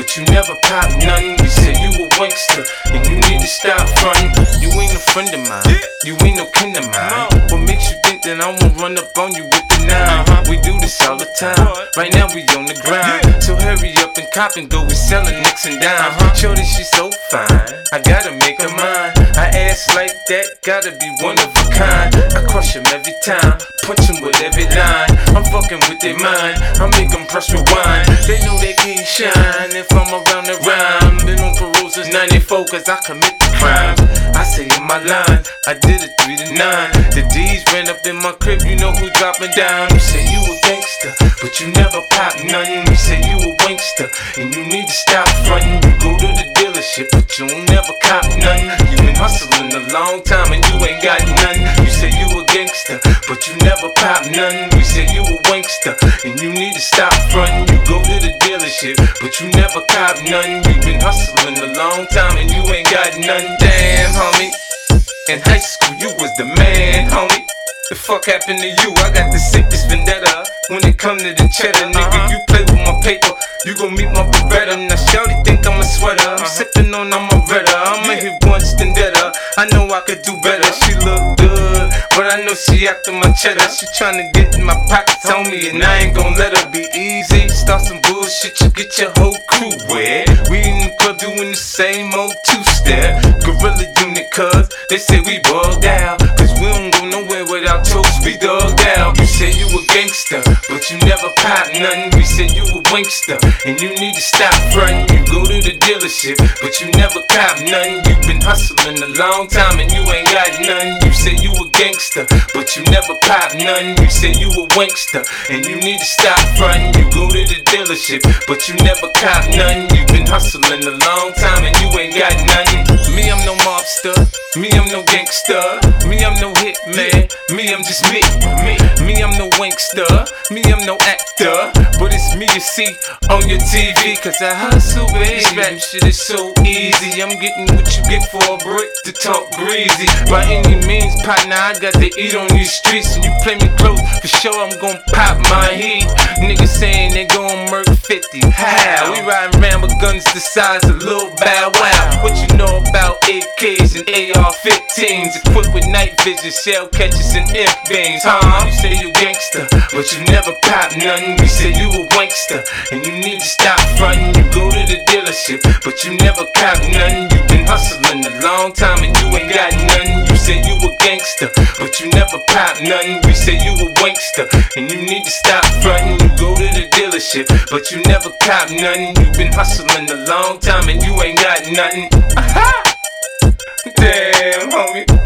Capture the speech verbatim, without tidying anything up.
but you never pop nothing. You said you a wankster, and you need to stop frontin'. You ain't a friend of mine, you ain't no kin of mine. What makes you think that I won't run up on you with the nine? We do this all the time, right now we on the grind. So hurry up and cop and go, we sellin' nicks and dimes. Shorty, she's so fine, I gotta make her mine. I ass like that, gotta be one of a kind. I crush him every time, punch him with every line. I'm fucking with their mind, I make them press rewind. They know they can't shine if I'm around the rhyme. Been on parole since ninety-four cause I commit the crimes. I say in my line, I did it three to nine. The D's ran up in my crib, you know who dropping down. You say you a gangster, but you never pop nothing. You say you a wankster, and you need to stop frontin'. You go to the dealership, but you don't never cop nothing. You been hustling a long time and you ain't got nothing. You say you a gangster, but you never pop nothing. We say you a wankster, and you need to stop frontin'. You go to the dealership, but you never cop nothing. You been hustling a long time and you ain't got nothing. Damn, homie, in high school you was the man, homie. The fuck happened to you? I got the sickest vendetta. When it come to the cheddar, nigga, you play with my paper, you gon' meet my Beretta. Now shawty think I'm a sweater, I'm sippin' on I'm a Retta. I'ma hit once then better, I know I could do better. She look good, but I know she after my cheddar. She tryna get in my pockets on me, and I ain't gon' let her be easy. Start some bullshit, you get your whole crew wet. We in the club doing the same old two-step. Gorilla unit, cuz they say we bugged out, cause we don't go nowhere without toast, we thugged out. You say you a gangster, but you never pop nothing. We say you a wankster, and you need to stop frontin'. You go to the dealership, but you never cop nothing. You been hustling a long time and you ain't got nothing. You say you a gangster, but you never pop nothing. You say you a wankster, and you need to stop frontin'. You go to the dealership, but you never cop nothing. You been hustling a long time and you ain't got nothing. Me, I'm no mobster, me, I'm no gangster, me, I'm no hitman, me, I'm just me. Me, me, I'm no wankster, me, I'm no actor, but it's me you see on your T V. Cause I hustle, baby, rap shit is so easy. I'm getting what you get for a brick to talk greasy. By any means, partner, I got to eat on these streets. And you play me close, for sure I'm gon' pop my heat. Niggas saying they gon' murk fifty, how? We riding around with guns the size of Lil Bow Wow. What you know about A Ks and A R fifteens, equipped with night vision, shell catchers and imp beams, huh? You say you gangster, but you never pop nothing. We say you a wankster, and you need to stop frontin'. You go to the dealership, but you never cop nothing. You been hustling a long time and you ain't got nothing. You say you a gangster, but you never pop nothing. We say you a wankster, and you need to stop frontin'. You go to the dealership, but you never cop nothing. You been hustling a long time and you ain't got nothing. Aha! Damn, homie.